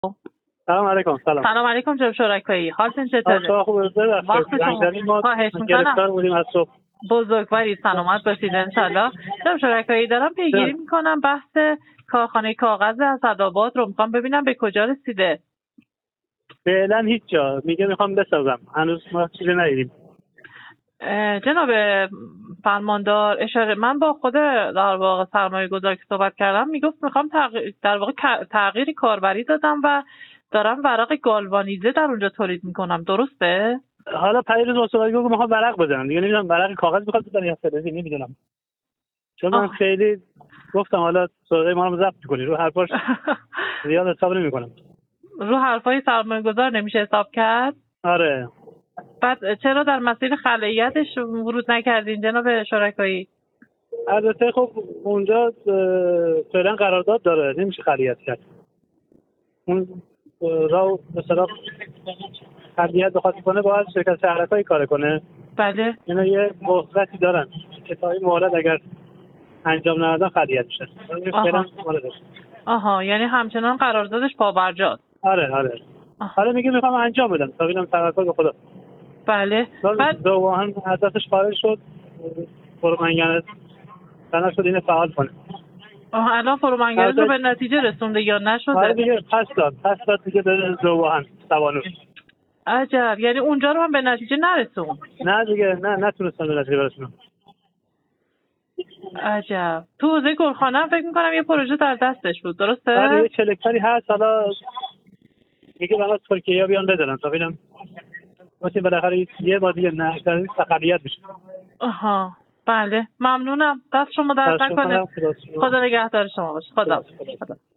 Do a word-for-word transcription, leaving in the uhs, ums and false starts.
سلام علیکم. سلام سلام علیکم جناب شرکایی، حالتون چطوره؟ شما خوبه؟ وقتتون ما خواهش گرفتار بودیم از صبح. بزرگواری سلامت باشید انشالله. جناب شرکایی دارم پیگیری میکنم بحث کارخانه کاغذ اسدآباد رو، میخوام ببینم به کجا رسیده. فعلا هیچ جا، میگه میخوام بسازم، هنوز ما چیزی ندیدیم. جناب فرماندار اشاره، من با خود در واقع سرمایه گذار که صحبت کردم میگفت میخوام تغییر در واقع تغییر کاربری دادم و دارم ورق گالوانیزه در اونجا تولید میکنم، درسته؟ حالا پیر روز صحبت گفتم میخوام ورق بزنم دیگه، نمیدونم ورق کاغذ میخواد بزنم یا فلزی، نمیدونم. چون من خیلی گفتم حالا سوره ما رو ضبط کنی، رو حرفاش زیاد حساب نمیکنم. رو حرفای سرمایه گذار نمیشه حساب کرد؟ آره. بعد چرا در مسیر خلاقیتش ورود نکردین جناب شرکایی؟ البته خب اونجا فعلا قرارداد داره، نمیشه خلاقیت کرد. اون راه مثلا خلاقیت بخواد کنه باید شرکت شهرکایی کار کنه. بله. اینا یه مهلتی دارن که تا این مهلت اگر انجام ندادن خلاقیت میشه. فعلا مورد. آها، یعنی همچنان قراردادش پابرجاست. آره آره. حالا میگه میخوام انجام بدم تا ببینم توکل به خدا. بله. بعد دوام از دستش خارج شد، فرومنگنه تنها شد اینو فعال کنه. آها، الان فرومنگنه رو به نتیجه رسونده یا نشده؟ آره دیگه پس داد پس داد دیگه به دوام سوانو. عجب، یعنی اونجا رو هم به نتیجه نرسون؟ نه دیگه، نه نتونستم به نتیجه برسونم. عجب. تو حوزه گلخانه هم فکر میکنم یه پروژه در دستش بود، درسته؟ آره یه چلکتری هست، حالا میگه واقعا ترکیه بیان بدارن تا ببینم واسه بالاخره یه بار دیگه نه تقلیت میشه. آها بله، ممنونم، دست شما درد نکنه. خدا نگهدار شما باشه. خدا. خدا.